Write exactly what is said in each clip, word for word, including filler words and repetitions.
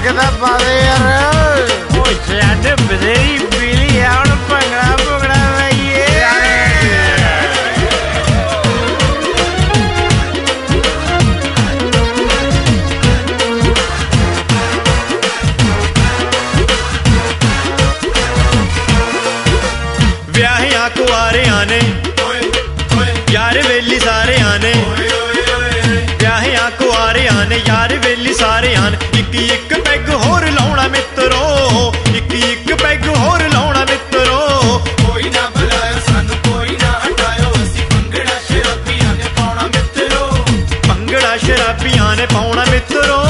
ਤਾਂ ਪਾ ਦੇ ਯਾਰ। ਉਹ ਛੱਡ ਬਥੇਰੀ ਪੀਲੀ ਆ ਹੁਣ ਭੰਗੜਾ ਭੁੰਗੜਾ ਲਾਈਏ। ਵਿਆਹਿਆਂ ਕੁਆਰਿਆਂ ਨੇ यार वेली सारे आने, ब्याहियां कुआरियां ने यार वेली सारे आने। इक इक पैग होर लाउणा मित्रो, इक इक पैग होर लाउणा मित्रो। कोई ना बुलायो सानू कोई ना हटायो, असी भंगड़ा शराबियां ने पाउणा मित्रो, भंगड़ा शराबियां ने पाउणा मित्रो।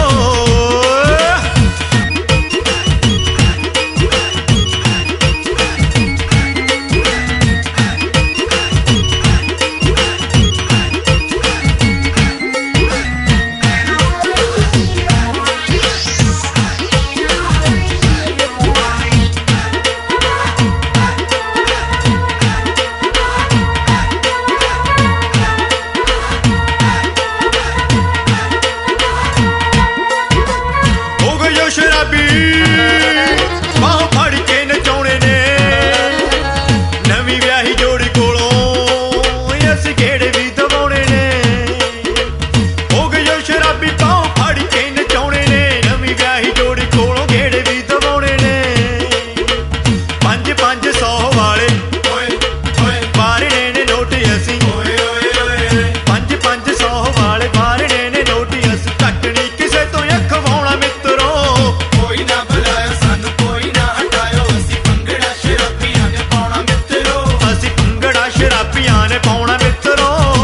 शराबी बाह फड़ के नचाउणे ने नवी व्याही जोड़ी कोलों असी गेड़े भी दबाउणे ने। हो गयो शराबी बाह फड़ के नचाउणे ने नवी व्याही जोड़ी कोलों गेड़े भी दबाउणे ने। पंज पंज सौ वाले बारने ने नोट असी, पंज पंज सौ वाले बारने ने नोट असी। कटनी किसे तो अखवाउणा मित्रो, कोई ना बुलायो सानू कोई ना हटायो, असी भंगड़ा शराबियां ने पाउणा मित्रो, असी भंगड़ा शराबियां ने पाउणा मित्रो।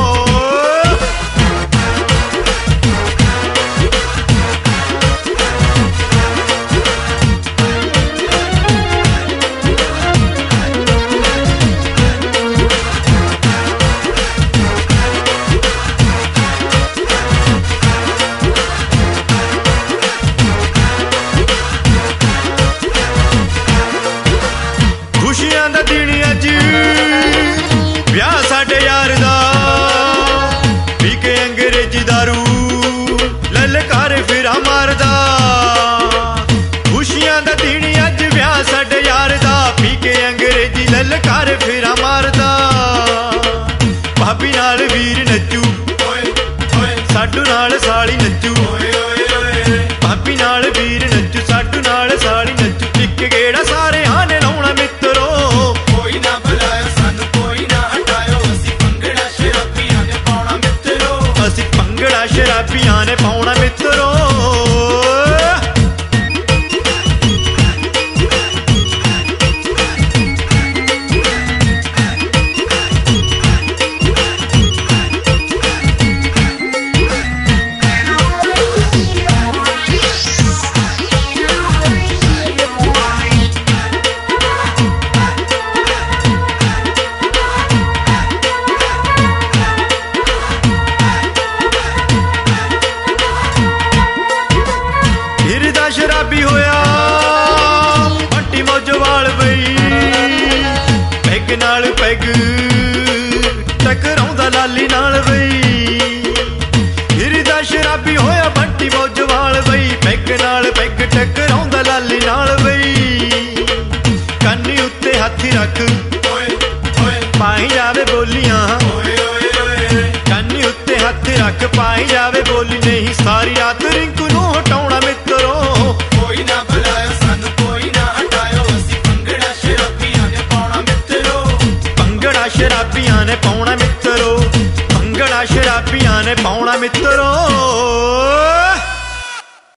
खुशियां दा दिन अज ब्याह साडे यार दा, पी के अंग्रेजी दारू ललकार फिरा मारदा। खुशियां दा दिन अज ब्याह साडे यार दा, पी के अंग्रेजी ललकार फिरा मारदा। भाभी नाल वीर नचू, साडू नाल साली नचू, भाभी नाल वीर नचू, साडू नाल साली नचू। इक गेड़ा सारे आने लाउणा मित्रो, कोई ना बुलायो सानू कोई ना हटायो, असी भंगड़ा शराबियां ने पाउणा मित्रो, असी भंगड़ा शराबियां ने पाउणा मित्रो। शराबी होया बंटी मौजवाल बई, पैग नाल पैग टकराउंदा लाली नाल बई। हिरदा शराबी होया बंटी मौजवाल बई, पैग नाल पैग टकराउंदा लाली नाल बई। कानी उत्ते हथ रख पाई जावे बोलियां, कानी उत्ते हथ रख पाई जावे बोली। नहीं सारी रात रिंकू नूं हटाउणा मित्रो, कोई ना बुलायो सानू कोई ना हटायो, असी भंगड़ा शराबियां ने पाउणा मित्रो, भंगड़ा शराबियां ने पाउणा मित्रो, भंगड़ा शराबियां ने पाउणा मित्रो।